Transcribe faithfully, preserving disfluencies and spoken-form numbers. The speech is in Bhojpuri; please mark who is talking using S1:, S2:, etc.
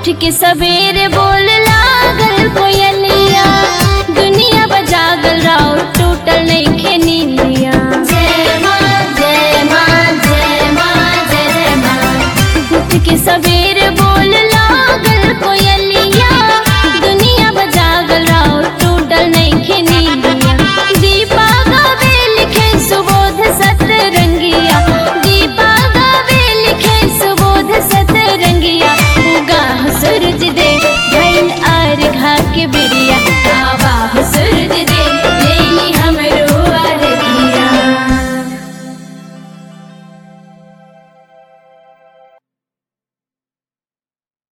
S1: के सवेरे बोल लागल कोयलिया, दुनिया बजागल राउर टूटल नइखे नींदिया। जय माँ जय माँ जय माँ जय माँ। उठ के सवेरे बोल लागल कोयलिया, दुनिया बजागल राउर टूटल नइखे नींदिया। दीपा गावे लिखे सुबोध सतरंगिया, दीपा गावे लिखे सुबोध सतरंगिया। उगा सूरज दे भइल अर्घा के बेरिया।